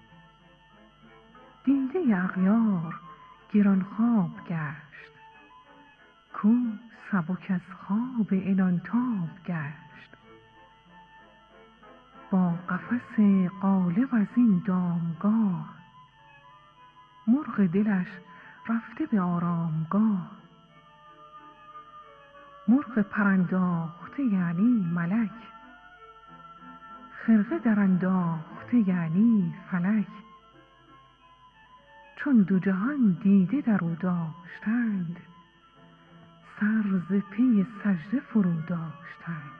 Speaker 7: دیده اغیار گران خواب گشت، کو سبک از خواب عنان تاب گشت. با قفس قالب از این دامگاه، مرغ دلش رفته به آرامگاه. مرغ پرانداخته یعنی ملک، خرقه در انداخته یعنی فلک. چون دو جهان دیده در او داشتند، سر ز پی سجده فرو داشتند.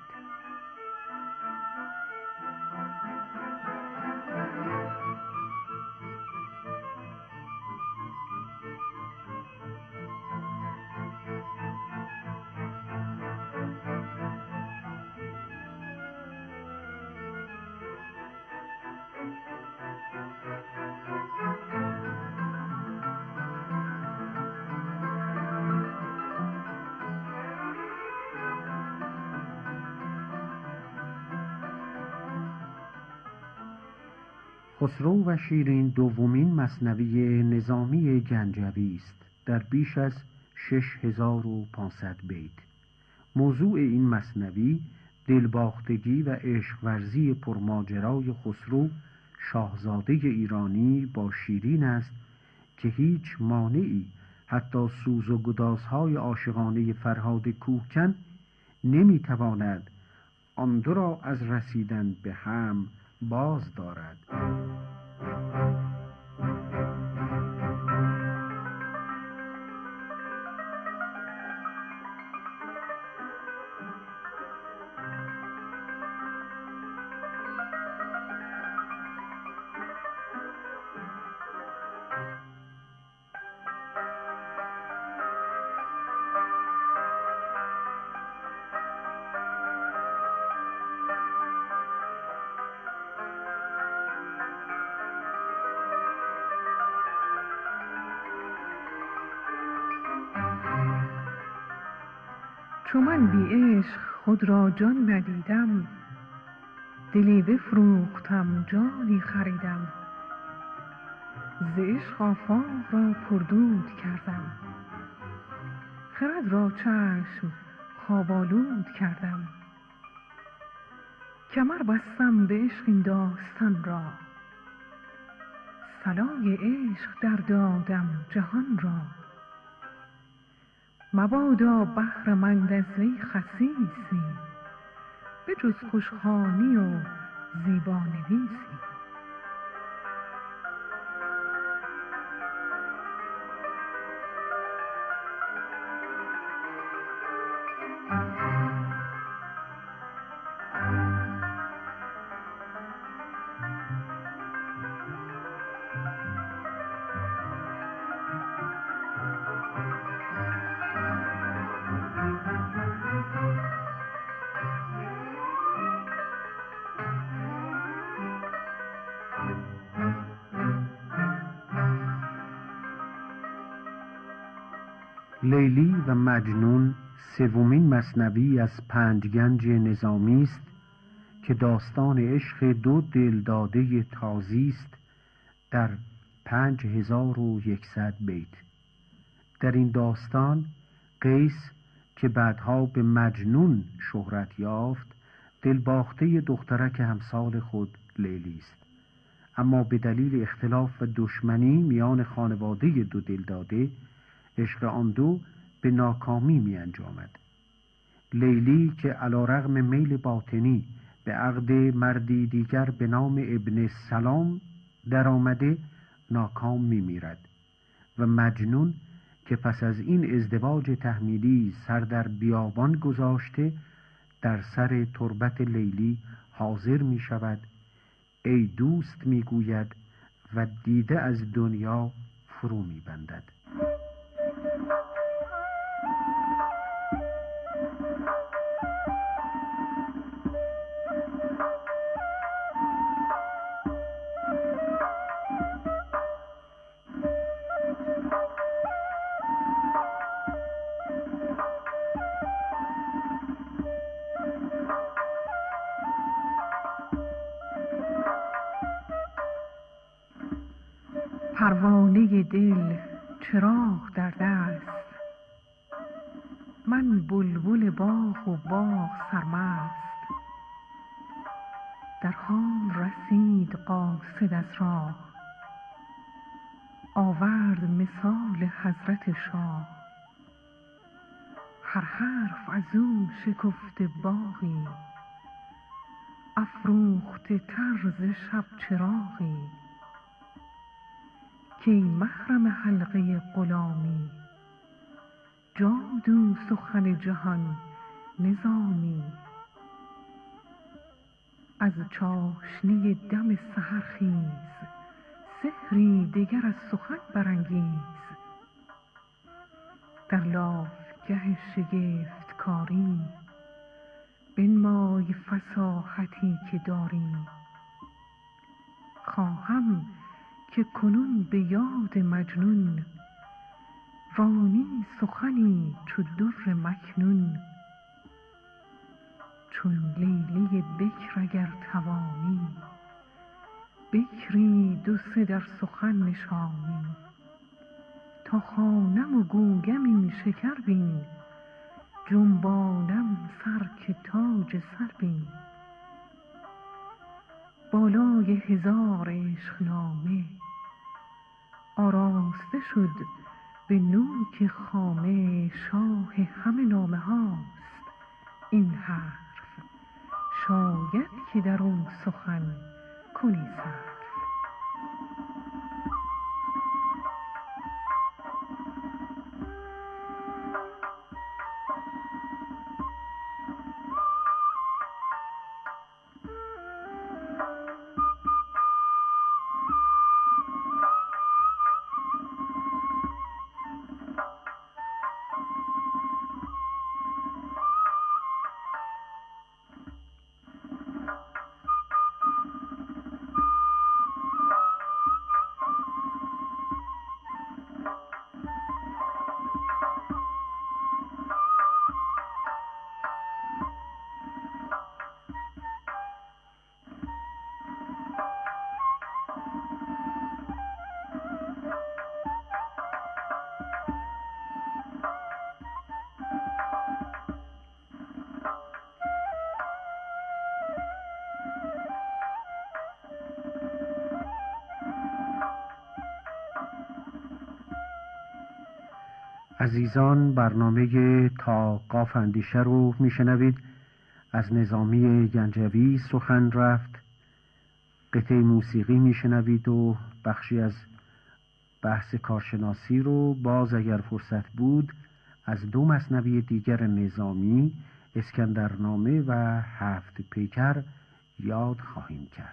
Speaker 8: خسرو و شیرین دومین مثنوی نظامی گنجوی است در بیش از شش هزار و پانصد بیت. موضوع این مثنوی دلباختگی و عشق ورزی پرماجرای خسرو شاهزاده ایرانی با شیرین است که هیچ مانعی حتی سوز و گدازهای عاشقانه فرهاد کوهکن نمیتواند آن دو را از رسیدن به هم باز دارد.
Speaker 7: چو من بی عشق خود را جان ندیدم، دلی بفروختم جانی خریدم. ز عشق آفاق را پردود کردم، خرد را چشم خواب آلود کردم. کمر بستم به عشق این داستان را، صلای عشق در دادم جهان را. مبادا بهره‌مند از وی خسیسی، به جز خوشخوانی و زیبانویسی.
Speaker 8: لیلی و مجنون سومین مثنوی از پنج گنج نظامی است که داستان عشق دو دلداده تازی است در پنج هزار و یکصد بیت. در این داستان قیس که بعدها به مجنون شهرت یافت دلباخته دخترک همسال خود لیلی است، اما به دلیل اختلاف و دشمنی میان خانواده دو دلداده عشق آن دو به ناکامی می انجامد. لیلی که علیرغم میل باطنی به عقد مردی دیگر به نام ابن سلام در آمده ناکام می میرد و مجنون که پس از این ازدواج تحمیلی سر در بیابان گذاشته در سر تربت لیلی حاضر می شود. ای دوست می گوید و دیده از دنیا فرو می بندد.
Speaker 7: پروانه دل چراغ در دست، من بلبل باغ و باغ سرمست. در حال رسید قاصد از راه، آورد مثال حضرت شاه. هر حرف از او شکفته باغی، افروخته تر ز شب چراغی. که ای محرم حلقه غلامی، جادو سخن جهان نظامی. از چاشنی دم سحر خیز، سحری دگر از سخن برانگیز. در لافگه شگفت کاری، بنمای فصاحتی که داری. خواهم که کنون به یاد مجنون، رانی سخنی چو در مکنون. چون لیلی بکر اگر توانی، بکری دو سه در سخن نشانی. تا خوانم و گویم این شکر بین، جنبانم سر که تاج سر بین. بالای هزار عشق نامه، آراسته شد به نوک خامه. شاه همه نامه هاست این حرف، شاید که در او سخن کنی صرف.
Speaker 8: عزیزان، برنامه تا قاف اندیشه رو میشنوید. از نظامی گنجوی سخن رفت، قطعه موسیقی میشنوید و بخشی از بحث کارشناسی رو باز اگر فرصت بود از دو مثنوی دیگر نظامی، اسکندرنامه و هفت پیکر یاد خواهیم کرد.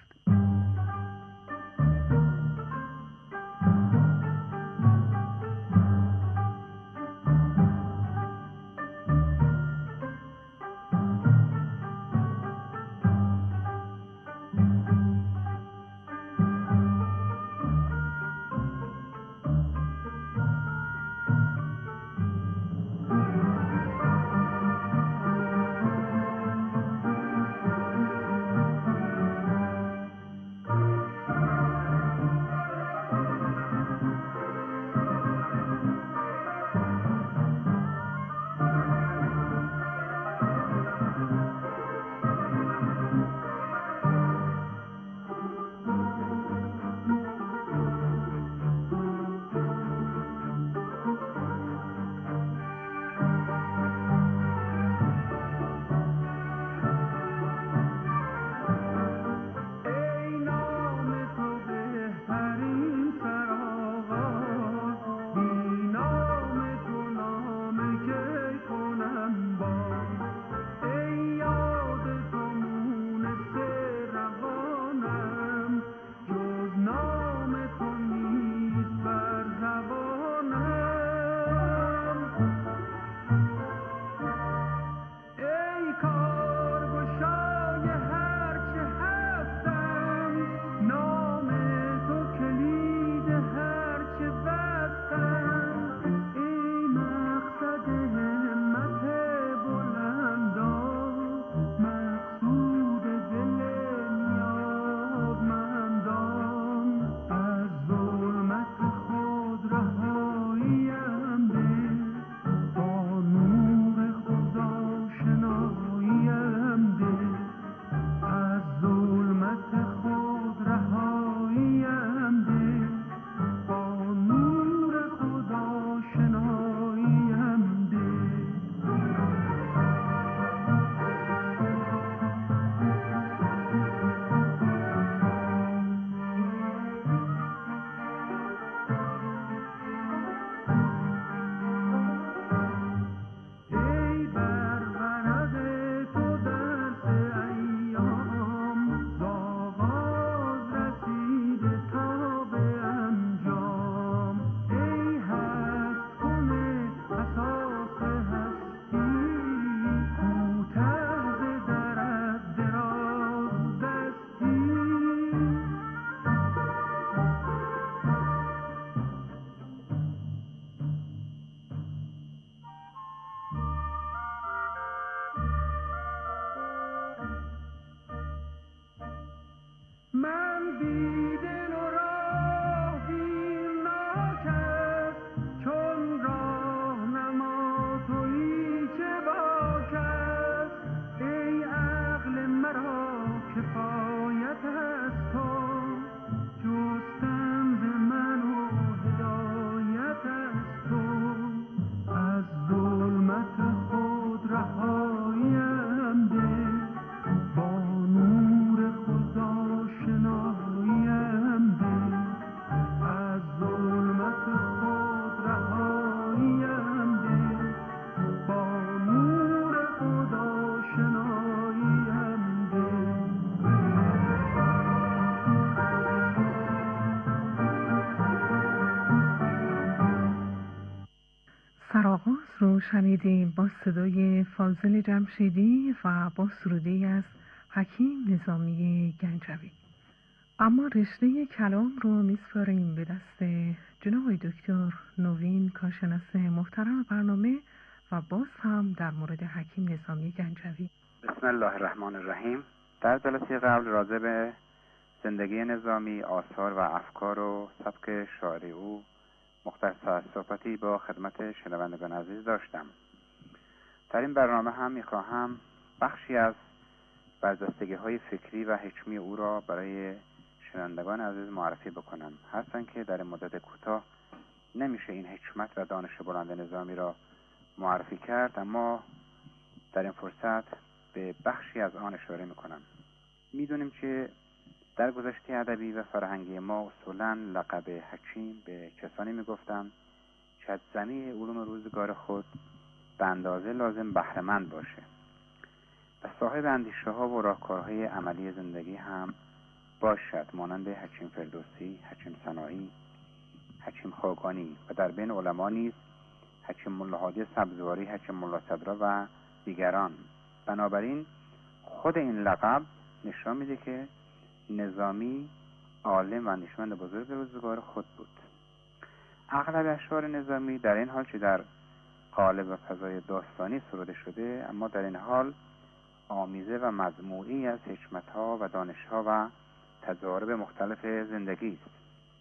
Speaker 7: سرآغاز رو شنیدیم با صدای فاضل جمشیدی و با سرودی از حکیم نظامی گنجوی. اما رشته کلام رو میسپاریم به دست جناب دکتر نوین کارشناس محترم برنامه و باز هم در مورد حکیم نظامی گنجوی.
Speaker 9: بسم الله الرحمن الرحیم. در جلسه قبل راجع به زندگی نظامی، آثار و افکار و سبک شاعری او مختصر صحبتی با خدمت شنوندگان عزیز داشتم. در این برنامه هم میخواهم بخشی از برجستگی های فکری و حکمی او را برای شنوندگان عزیز معرفی بکنم. هرچند که در مدت کوتاه نمیشه این حکمت و دانش بلند نظامی را معرفی کرد، اما در این فرصت به بخشی از آن اشاره میکنم. میدونیم که در گذشته ادبی و فرهنگی ما اصولاً لقب حکیم به کسانی میگفتند که از جمیع علوم روزگار خود به اندازه لازم بهره‌مند باشه و صاحب اندیشه ها و راهکارهای عملی زندگی هم باشد، مانند حکیم فردوسی، حکیم سنایی، حکیم خاقانی و در بین علما نیز حکیم ملاحادی سبزواری، حکیم ملا صدرا و دیگران. بنابراین خود این لقب نشان میده که نظامی عالم و اندیشمند بزرگ روزگار خود بود. اغلب اشعار نظامی در این حال که در قالب و فضای داستانی سروده شده، اما در این حال آمیزه و مجموعی از حکمت‌ها و دانش‌ها و تجارب مختلف زندگی است.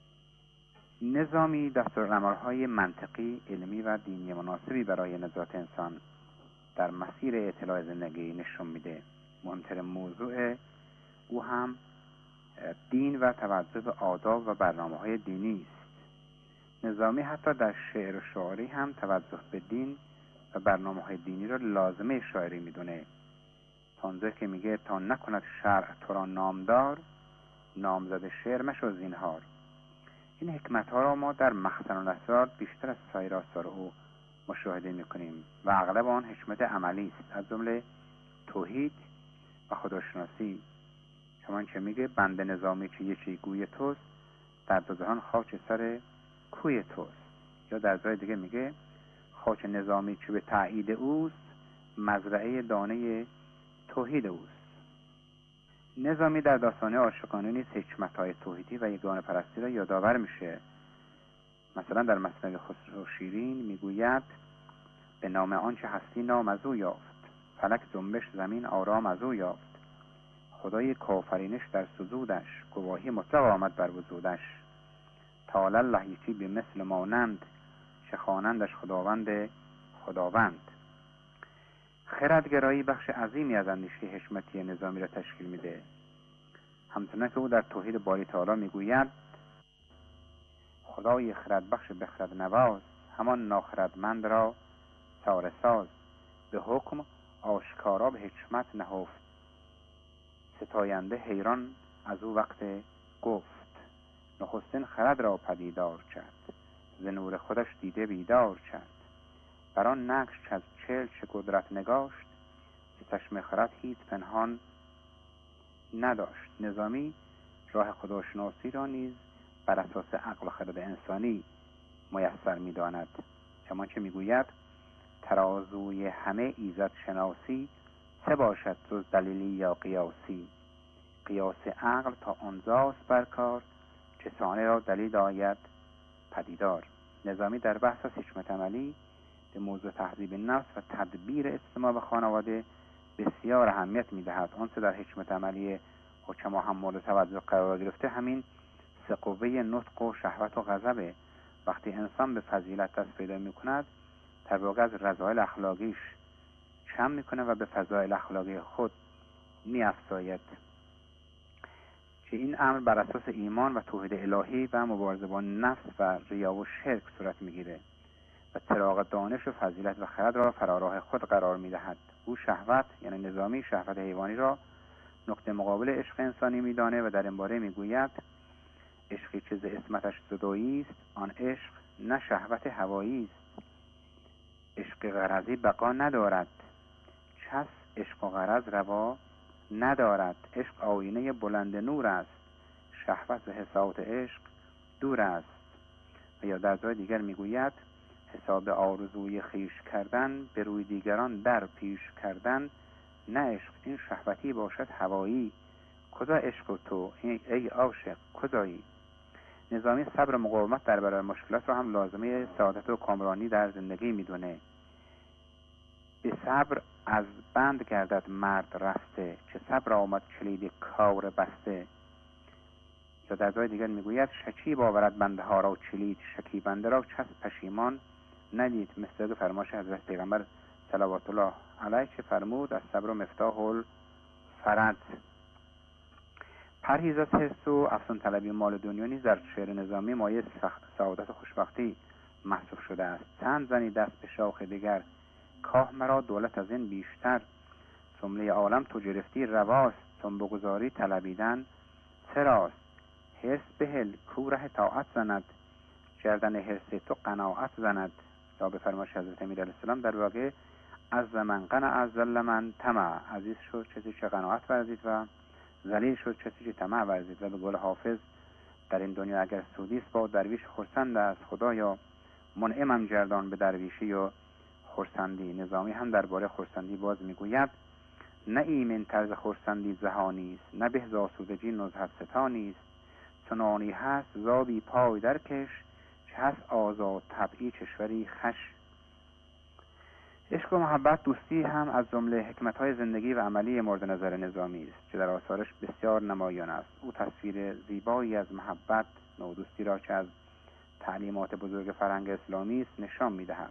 Speaker 9: نظامی دستورالعمل‌های منطقی، علمی و دینی مناسبی برای نجات انسان در مسیر اطلاع زندگی نشون میده. مهمترین موضوع او هم دین و توجه به آداب و برنامه‌های دینی است. نظامی حتی در شعر و شاعری هم توجه به دین و برنامه‌های دینی را لازمه شاعری میدونه، تا اونجا که میگه تا نکند شرع تو را نامدار، نامزد شعر مشو زینهار. این حکمت‌ها را ما در مخزن الاسرار بیشتر از سایر آثار او مشاهده میکنیم و اغلب آن حکمت عملی است، از جمله توحید و خداشناسی. چون که میگه بنده نظامی که یکی گوی توست، در دو جهان خاک سر کوی توست. یا در جای دیگه میگه خاک نظامی که به تایید اوست، مزرعه دانه توحید اوست. نظامی در داستان عاشقانه نیز حکمت‌های توحیدی و یگانه پرستی را یادآور میشه. مثلا در مثنوی خسرو شیرین میگوید به نام آنچه هستی نام از او یافت، فلک جنبش زمین آرام از او یافت، خدای کافرینش در سجودش، گواهی مطلق آمد بر وجودش، تعالی الله یکی به مثل مانند، چه خوانندش خداوند خداوند. خردگرایی بخش عظیمی از اندیشه حکمتی نظامی را تشکیل میده. همچنان که او در توحید باری تعالی میگوید خدای خرد بخش بخرد نواز، همان ناخردمند را چاره ساز، به حکم آشکارا به حکمت نهفت، ستاینده حیران از او وقت گفت، نخستین خرد را پدیدار کرد، ز نور خودش دیده بیدار کرد، بر آن نقش که از چهل چه قدرت نگاشت، ز چشم خرد هیچ پنهان نداشت. نظامی راه خداشناسی را نیز بر اساس عقل و خرد انسانی میسر می‌داند. چون که میگوید ترازوی همه ایزد شناسی، چه باشد جز دلیلی یا قیاسی، قیاس عقل تا آنجاست بر کار، که ثانیه را دلیل آید پدیدار. نظامی در بحث از حکمت عملی به موضوع تهذیب نفس و تدبیر اجتماع و خانواده بسیار اهمیت می‌دهد. آنچه در حکمت عملی حکما هم مورد توجه قرار گرفته همین سه قوه نطق و شهوت و غضب. وقتی انسان به فضیلت دست پیدا می‌کند، در واقع از رذایل اخلاقیش کم می‌کنه و به فضایل اخلاقی خود می‌افزاید، که این امر بر اساس ایمان و توحید الهی و مبارزه با نفس و ریا و شرک صورت می‌گیره و چراغ دانش و فضیلت و خرد را فراراه خود قرار می‌دهد. او شهوت، یعنی نظامی، شهوت حیوانی را نقطه مقابل عشق انسانی می‌دانه و در این باره می‌گوید عشقی که ز عصمتش جدایی است، آن عشق نه شهوت هوایی است. عشق غرضی بقا ندارد، کس عشق و غرض روا ندارد. عشق آینه بلند نور است، شهوت و حساوت عشق دور است. و یا در جای دیگر میگوید حساب آرزوی خیش کردن، به روی دیگران در پیش کردن، نه عشق این شهوتی باشد هوایی، کجا عشق و تو ای عاشق کجایی؟ نظامی صبر و مقاومت در برابر مشکلات را هم لازمه سعادت و کامرانی در زندگی میدونه. به صبر از بند گردد مرد رسته، چه صبر آمد کلید کار بسته. یا در جای دیگر میگوید شکیب آورد بنده ها را کلید، شکیبنده را کس پشیمان ندید. مثل فرمایش حضرت پیغمبر صلوات الله علیه که فرمود از صبر و مفتاح الفرج. پرهیز از حرص و افزون طلبی مال دنیا نیز در شعر نظامی مایه سعادت و خوشبختی محسوب شده است. چند زنی دست به شاخ دیگر، کاه مرا دولت از این بیشتر. جمله عالم تو گرفتی رواست، چون بگذاری طلبیدن چراست. حرص بهل کو ره طاعت زند، گردن حرص تو قناعت زند. یا به فرمایش حضرت امیر علیه السلام در واقع از من قنع از ذل من طمع، عزیز شد کسی که قناعت ورزید و ذلیل شد کسی که طمع ورزید. و به قول حافظ در این دنیا اگر سودی است با درویش خرسند است، خدایا منعمم گردان به درویشی و خرسندی. نظامی هم درباره خرسندی باز میگوید نه ایمن طرز خرسندی جهانی است، نه به آسودگی نزهت ستانی است. چنانی هست زابی پای درکش، چه هست آزاد طبعی کشوری خش. عشق و محبت دوستی هم از جمله حکمت‌های زندگی و عملی مورد نظر نظامی است که در آثارش بسیار نمایان است. او تصویر زیبایی از محبت نودوستی را که از تعلیمات بزرگ فرهنگ اسلامی است نشان می‌دهد.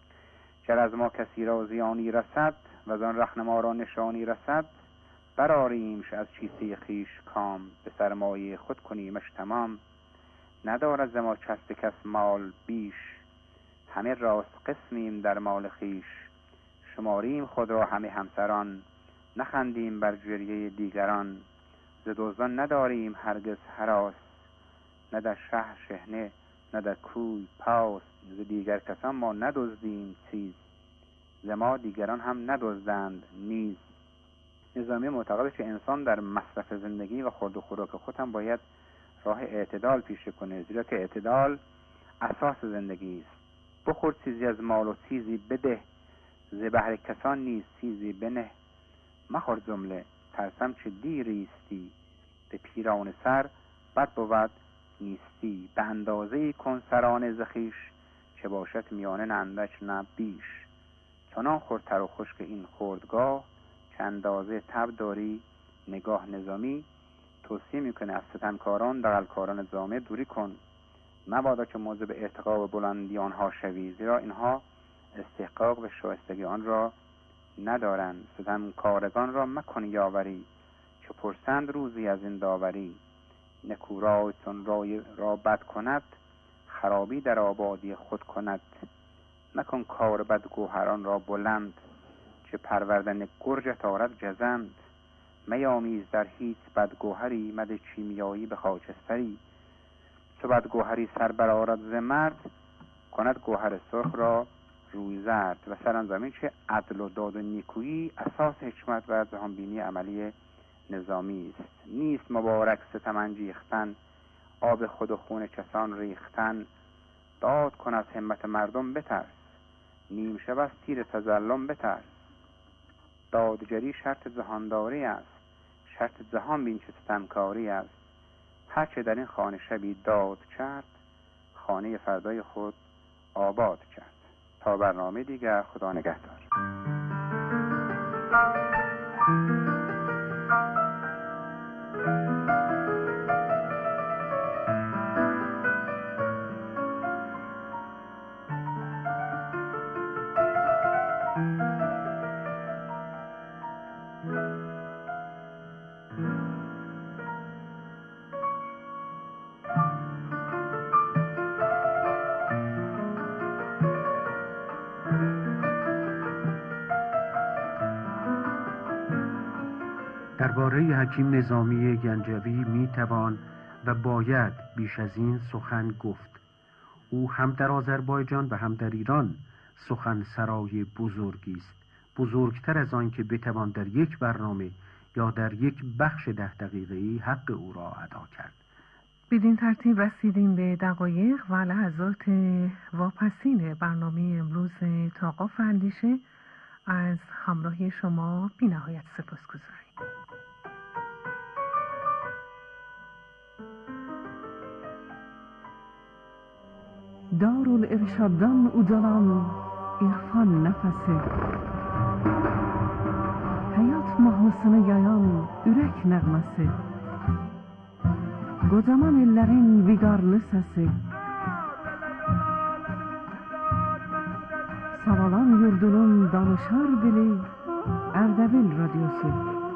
Speaker 9: گر از ما کسی را زیانی رسد، و از آن رهنما را نشانی رسد، براریمش از کیسه خویش کام، به سرمایه خود کنیمش تمام. ندارد ز ما کس به کس مال بیش، همه راست قسمیم در مال خویش. شماریم خود را همه همسران، نخندیم بر گریه دیگران. ز دزدان نداریم هرگز هراس، نه در شهر شحنه نه در کوی پاس. ز دیگر کسان ما ندزدیم چیز، ز ما دیگران هم ندزدند نیز. نظامی معتقد که انسان در مصرف زندگی و خورد و خوراک خود هم باید راه اعتدال پیشه کنه، زیرا که اعتدال اساس زندگی است. بخور چیزی از مال و چیزی بده، ز بهر کسان نیز چیزی بنه. مخور جمله ترسم چه دیریستی، به پیران سر بد بود نیستی. به اندازه کن سرانه ز خویش، که باشد میانه نه اندک نه بیش. چنان خورتر و خشک این خوردگاه، که اندازه تب داری نگاه. نظامی توصیه میکنه از ستمکاران دغلکاران جامعه دوری کن، مبادا که موجب ارتقا و بلندی آنها شوی، زیرا اینها استحقاق و شایستگی آن را ندارند. ستمکارگان را مکن یاوری، که پرسند روزی از این داوری. نکورای چون رای را بد کند، خرابی در آبادی خود کند. نکن کار بد گوهران را بلند، که پروردن گرجت آرد گزند. میامیز در هیچ بدگوهری، مده کیمیایی به خاکستری. چو بدگوهری سر برآرد ز مرد، کند گوهر سرخ را روی زرد. و سرانجامی که عدل و داد و نیکویی اساس حکمت و جهانبینی عملی نظامی است. نیست مبارک ستم انگیختن، آب خود و خون کسان ریختن. داد کن از همت مردم بترس، نیم شب از تیر تظلم بترس. دادگری شرط جهانداری است، شرط جهان بین که ستمکاری است. هر چه در این خانه شبی داد کرد، خانه فردای خود آباد کرد. تا برنامه دیگر، خدا نگهدار.
Speaker 8: درباره حکیم نظامی گنجوی می توان و باید بیش از این سخن گفت. او هم در آذربایجان و هم در ایران سخن سرای بزرگی است، بزرگتر از آن که بتوان در یک برنامه یا در یک بخش ده دقیقه‌ای حق او را ادا کرد.
Speaker 7: بدین ترتیب رسیدیم به دقایق و لحظات واپسین برنامه امروز توقف اندیشه. از همراهی شما بی نهایت سپاسگزاریم. دارالارشادان اودالان عرفان نفسی hayat mahlasını yayan ürək nəğməsi, qocaman ellərin viqarlı səsi, Savalan yurdunun danışar dili, Ərdəbil radyosu.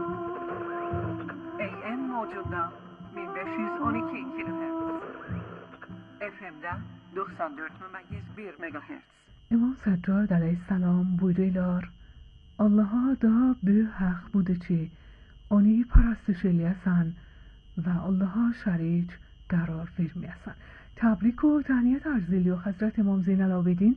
Speaker 1: A M موجودda bin beş yüz on iki kilohertz. F M'da doksan dört nokta bir megahertz.
Speaker 7: İmam Saccad علیه السلام buyuruyorlar, Allah'a da büyük hak budur ki onu پرستش eliyasan ve Allah'a şerik قرار vermeyesan. تبریک و تهنیت عرض الیو حضرت امام زین العابدین